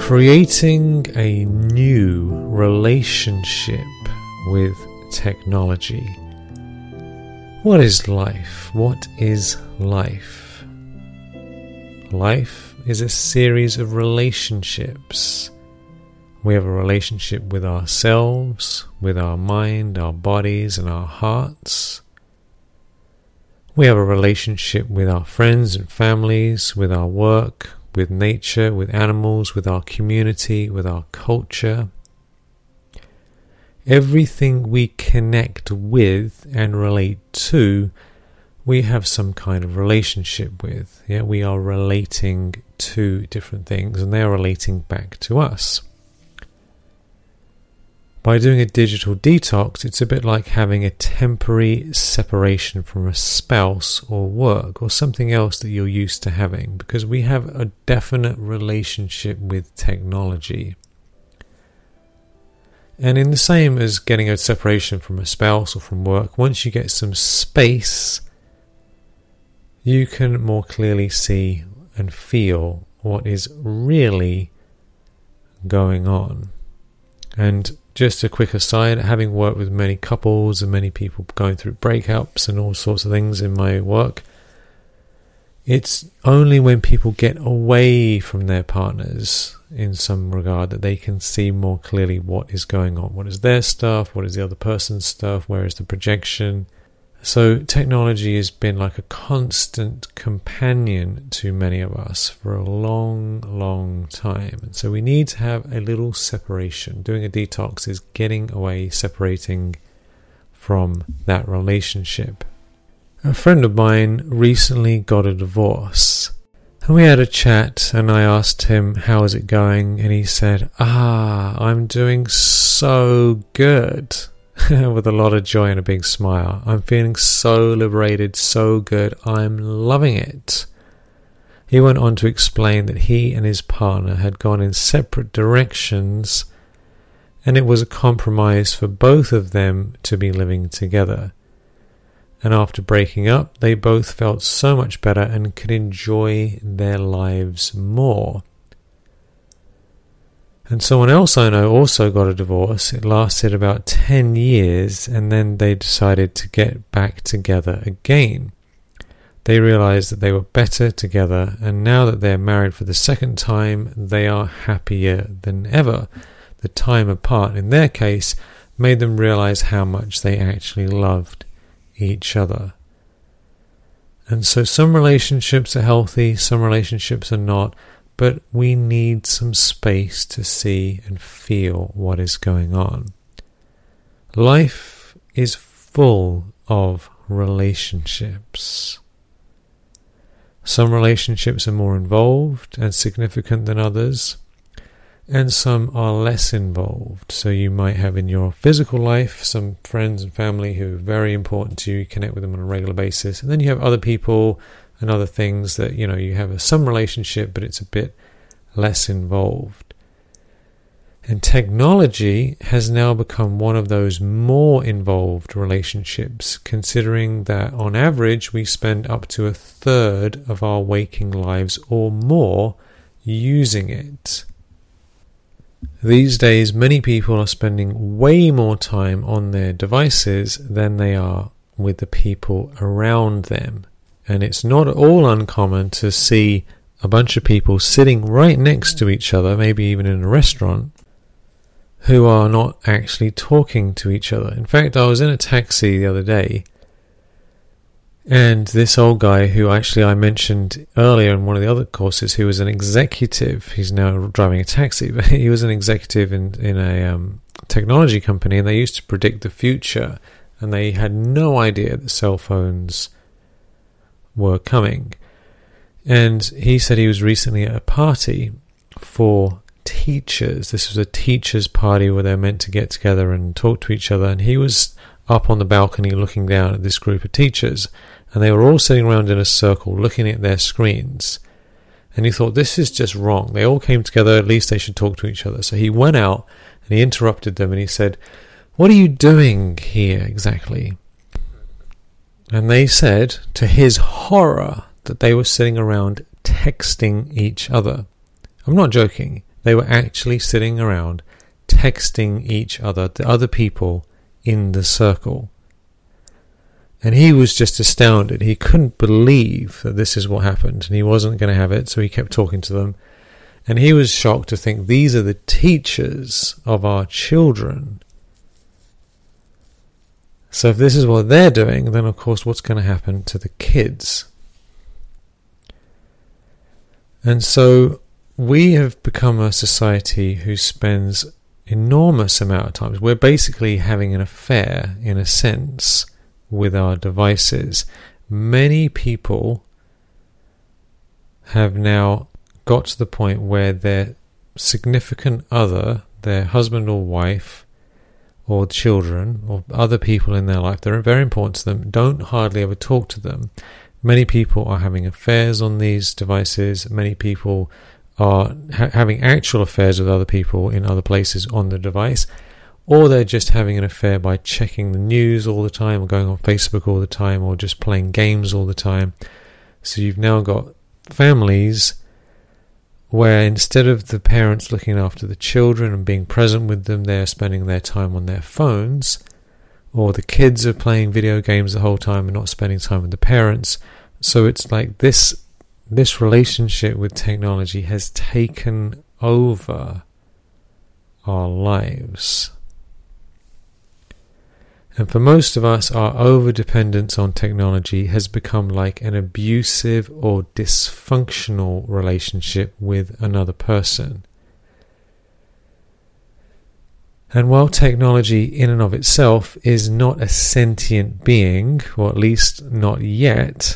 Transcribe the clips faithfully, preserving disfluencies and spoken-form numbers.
Creating a new relationship with technology. What is life? What is life? Life is a series of relationships. We have a relationship with ourselves, with our mind, our bodies, and our hearts. We have a relationship with our friends and families, with our work, with nature, with animals, with our community, with our culture. Everything we connect with and relate to, we have some kind of relationship with. Yeah, we are relating to different things and they are relating back to us. By doing a digital detox, it's a bit like having a temporary separation from a spouse or work or something else that you're used to having, because we have a definite relationship with technology. And in the same as getting a separation from a spouse or from work, once you get some space, you can more clearly see and feel what is really going on. And just a quick aside, having worked with many couples and many people going through breakups and all sorts of things in my work, it's only when people get away from their partners in some regard that they can see more clearly what is going on. What is their stuff? What is the other person's stuff? Where is the projection? So technology has been like a constant companion to many of us for a long, long time. And so we need to have a little separation. Doing a detox is getting away, separating from that relationship. A friend of mine recently got a divorce. And we had a chat and I asked him, how is it going? And he said, ah, I'm doing so good. With a lot of joy and a big smile. I'm feeling so liberated, so good. I'm loving it. He went on to explain that he and his partner had gone in separate directions and it was a compromise for both of them to be living together. And after breaking up, they both felt so much better and could enjoy their lives more. And someone else I know also got a divorce. It lasted about ten years and then they decided to get back together again. They realized that they were better together, and now that they're married for the second time, they are happier than ever. The time apart in their case made them realize how much they actually loved each other. And so some relationships are healthy, some relationships are not. But we need some space to see and feel what is going on. Life is full of relationships. Some relationships are more involved and significant than others, and some are less involved. So you might have in your physical life some friends and family who are very important to you, you connect with them on a regular basis, and then you have other people and other things that, you know, you have a, some relationship, but it's a bit less involved. And technology has now become one of those more involved relationships, considering that on average we spend up to a third of our waking lives or more using it. These days, many people are spending way more time on their devices than they are with the people around them. And it's not at all uncommon to see a bunch of people sitting right next to each other, maybe even in a restaurant, who are not actually talking to each other. In fact, I was in a taxi the other day, and this old guy who actually I mentioned earlier in one of the other courses, who was an executive, he's now driving a taxi, but he was an executive in, in a um, technology company, and they used to predict the future, and they had no idea that cell phones were coming. And he said he was recently at a party for teachers. This was a teachers' party where they're meant to get together and talk to each other, and he was up on the balcony looking down at this group of teachers, and they were all sitting around in a circle looking at their screens. And he thought, this is just wrong. They all came together, at least they should talk to each other. So he went out and he interrupted them and he said, what are you doing here exactly? And they said, to his horror, that they were sitting around texting each other. I'm not joking. They were actually sitting around texting each other, the other people in the circle. And he was just astounded. He couldn't believe that this is what happened, and he wasn't going to have it, so he kept talking to them. And he was shocked to think these are the teachers of our children. So if this is what they're doing, then of course what's going to happen to the kids? And so we have become a society who spends enormous amount of time. We're basically having an affair, in a sense, with our devices. Many people have now got to the point where their significant other, their husband or wife, or children, or other people in their life that are very important to them, don't hardly ever talk to them. Many people are having affairs on these devices. Many people are ha- having actual affairs with other people in other places on the device, or they're just having an affair by checking the news all the time, or going on Facebook all the time, or just playing games all the time. So you've now got families where instead of the parents looking after the children and being present with them, they're spending their time on their phones, or the kids are playing video games the whole time and not spending time with the parents. So it's like this this relationship with technology has taken over our lives. And for most of us, our over-dependence on technology has become like an abusive or dysfunctional relationship with another person. And while technology in and of itself is not a sentient being, or at least not yet,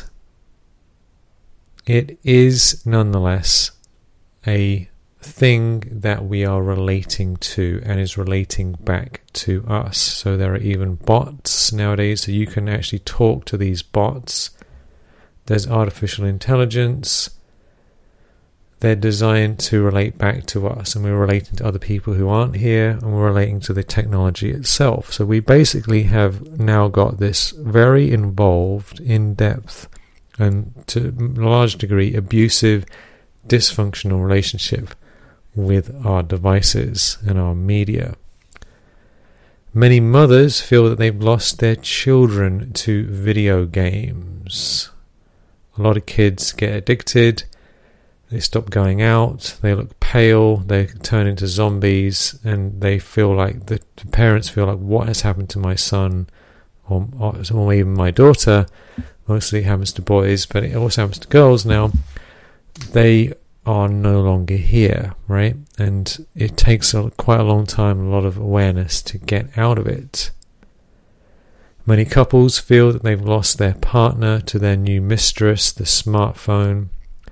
it is nonetheless a thing that we are relating to and is relating back to us. So there are even bots nowadays, so you can actually talk to these bots. There's artificial intelligence. They're designed to relate back to us, and we're relating to other people who aren't here, and we're relating to the technology itself. So we basically have now got this very involved, in-depth, and to a large degree abusive, dysfunctional relationship with our devices and our media. Many mothers feel that they've lost their children to video games. A lot of kids get addicted. They stop going out, they look pale, they turn into zombies, and they feel like, the parents feel like, what has happened to my son, or, or, or even my daughter? Mostly it happens to boys, but it also happens to girls now. They are no longer here, right? And it takes a, quite a long time, a lot of awareness to get out of it. Many couples feel that they've lost their partner to their new mistress, the smartphone,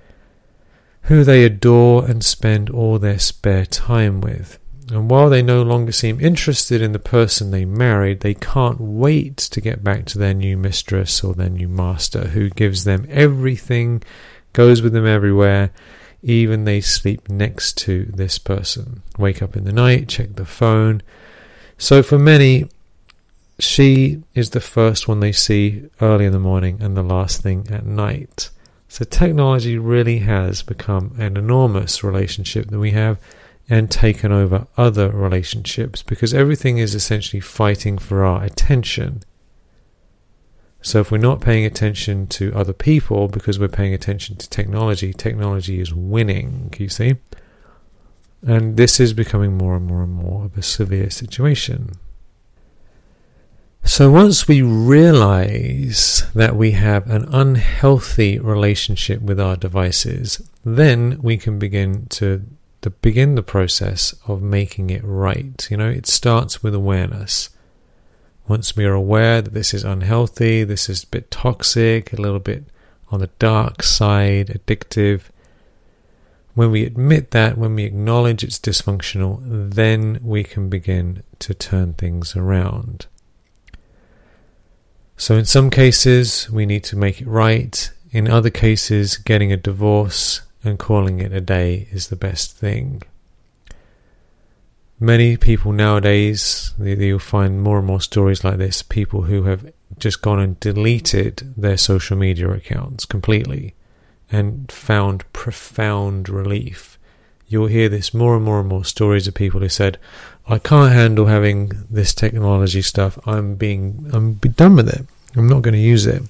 who they adore and spend all their spare time with. And while they no longer seem interested in the person they married, they can't wait to get back to their new mistress or their new master, who gives them everything, goes with them everywhere. Even they sleep next to this person, wake up in the night, check the phone. So for many, she is the first one they see early in the morning and the last thing at night. So technology really has become an enormous relationship that we have, and taken over other relationships, because everything is essentially fighting for our attention. So if we're not paying attention to other people because we're paying attention to technology, technology is winning, you see? And this is becoming more and more and more of a severe situation. So once we realize that we have an unhealthy relationship with our devices, then we can begin to, to begin the process of making it right. You know, it starts with awareness. Once we are aware that this is unhealthy, this is a bit toxic, a little bit on the dark side, addictive, when we admit that, when we acknowledge it's dysfunctional, then we can begin to turn things around. So in some cases, we need to make it right. In other cases, getting a divorce and calling it a day is the best thing. Many people nowadays, you'll find more and more stories like this, people who have just gone and deleted their social media accounts completely and found profound relief you'll hear this more and more and more stories of people who said, I can't handle having this technology stuff. I'm being, I'm done with it. I'm not going to use it.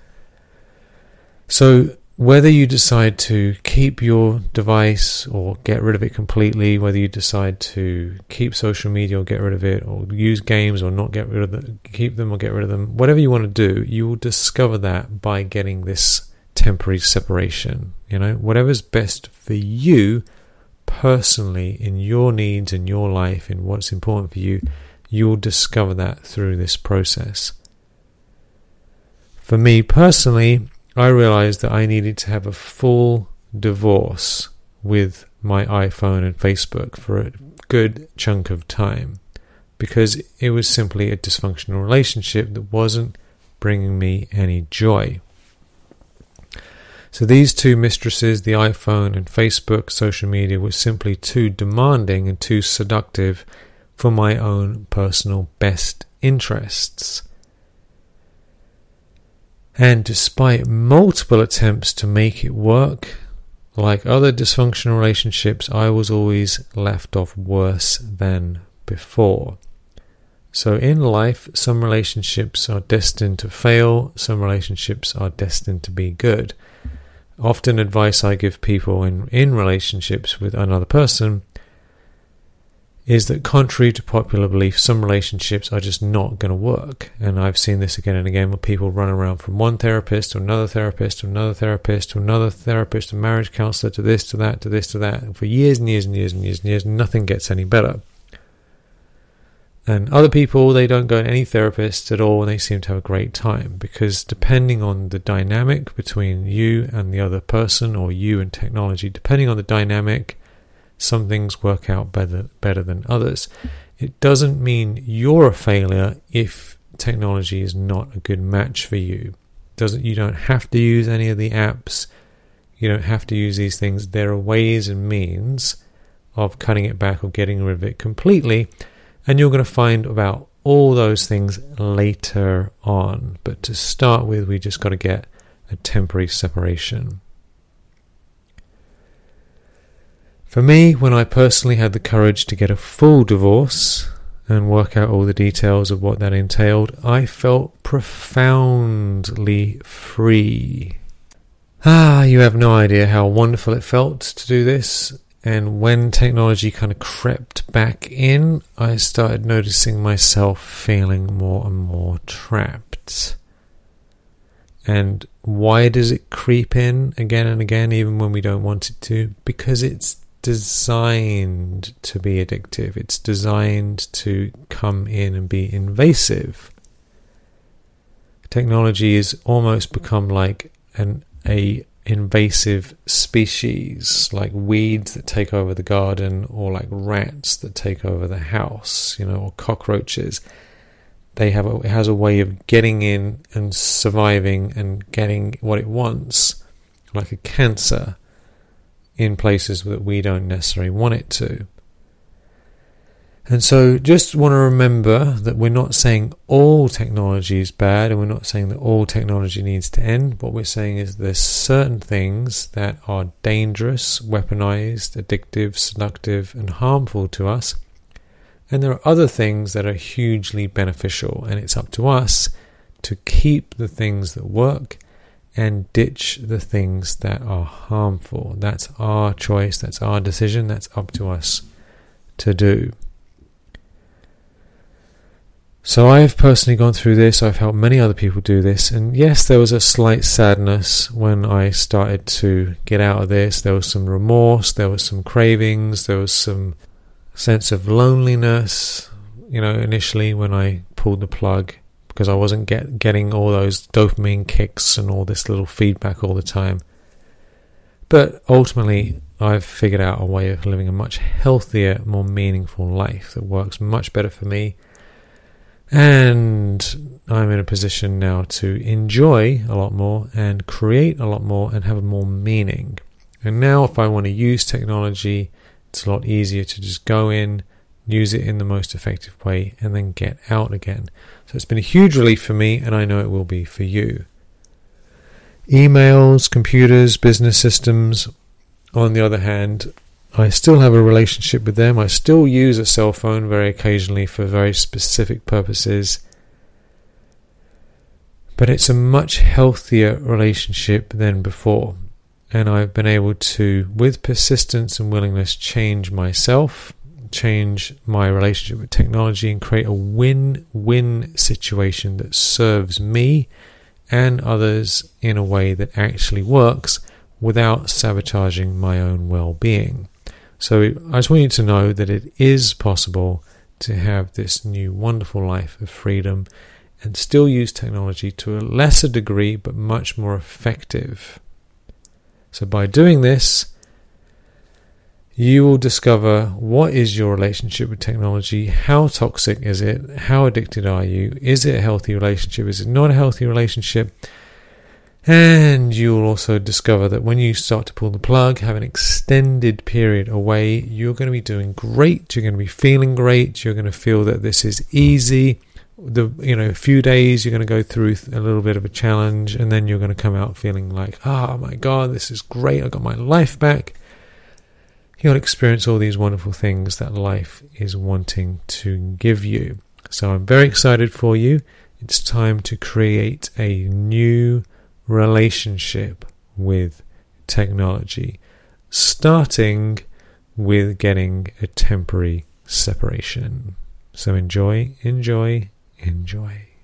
So whether you decide to keep your device or get rid of it completely, whether you decide to keep social media or get rid of it, or use games or not get rid of them, keep them or get rid of them, whatever you want to do, you will discover that by getting this temporary separation. You know, whatever's best for you personally, in your needs, in your life, in what's important for you, you'll discover that through this process. For me personally, I realized that I needed to have a full divorce with my iPhone and Facebook for a good chunk of time, because it was simply a dysfunctional relationship that wasn't bringing me any joy. So these two mistresses, the iPhone and Facebook, social media, were simply too demanding and too seductive for my own personal best interests. And despite multiple attempts to make it work, like other dysfunctional relationships, I was always left off worse than before. So in life, some relationships are destined to fail, some relationships are destined to be good. Often advice I give people in, in relationships with another person is that, contrary to popular belief, some relationships are just not going to work. And I've seen this again and again, where people run around from one therapist to another therapist to another therapist to another therapist, a marriage counselor, to this, to that, to this, to that. And for years and years and years and years and years, nothing gets any better. And other people, they don't go to any therapist at all, and they seem to have a great time, because depending on the dynamic between you and the other person, or you and technology, depending on the dynamic, some things work out better better than others. It doesn't mean you're a failure if technology is not a good match for you. Doesn't you don't have to use any of the apps. You don't have to use these things. There are ways and means of cutting it back or getting rid of it completely. And you're going to find about all those things later on. But to start with, we just got to get a temporary separation. For me, when I personally had the courage to get a full divorce and work out all the details of what that entailed, I felt profoundly free. Ah, you have no idea how wonderful it felt to do this. And when technology kind of crept back in, I started noticing myself feeling more and more trapped. And why does it creep in again and again, even when we don't want it to? Because it's designed to be addictive. It's designed to come in and be invasive. Technology has almost become like an a invasive species, like weeds that take over the garden, or like rats that take over the house, you know, or cockroaches. They have a, it has a way of getting in and surviving and getting what it wants, like a cancer, in places that we don't necessarily want it to. And so just want to remember that we're not saying all technology is bad, and we're not saying that all technology needs to end. What we're saying is there's certain things that are dangerous, weaponized, addictive, seductive, and harmful to us. And there are other things that are hugely beneficial, and it's up to us to keep the things that work and ditch the things that are harmful. That's our choice, that's our decision, that's up to us to do. So I've personally gone through this, I've helped many other people do this, and yes, there was a slight sadness when I started to get out of this. There was some remorse, there was some cravings, there was some sense of loneliness, you know, initially when I pulled the plug, because I wasn't get, getting all those dopamine kicks and all this little feedback all the time. But ultimately, I've figured out a way of living a much healthier, more meaningful life that works much better for me. And I'm in a position now to enjoy a lot more and create a lot more and have more meaning. And now if I want to use technology, it's a lot easier to just go in, use it in the most effective way, and then get out again. So it's been a huge relief for me, and I know it will be for you. Emails, computers, business systems, on the other hand, I still have a relationship with them. I still use a cell phone very occasionally for very specific purposes. But it's a much healthier relationship than before. And I've been able to, with persistence and willingness, change myself, change my relationship with technology, and create a win-win situation that serves me and others in a way that actually works without sabotaging my own well-being. So I just want you to know that it is possible to have this new wonderful life of freedom and still use technology to a lesser degree, but much more effective. So by doing this, you will discover what is your relationship with technology, how toxic is it, how addicted are you, is it a healthy relationship, is it not a healthy relationship, and you will also discover that when you start to pull the plug, have an extended period away, you're going to be doing great, you're going to be feeling great, you're going to feel that this is easy. The you know, a few days you're going to go through a little bit of a challenge, and then you're going to come out feeling like, oh my God, this is great, I got my life back. You'll experience all these wonderful things that life is wanting to give you. So I'm very excited for you. It's time to create a new relationship with technology, starting with getting a temporary separation. So enjoy, enjoy, enjoy.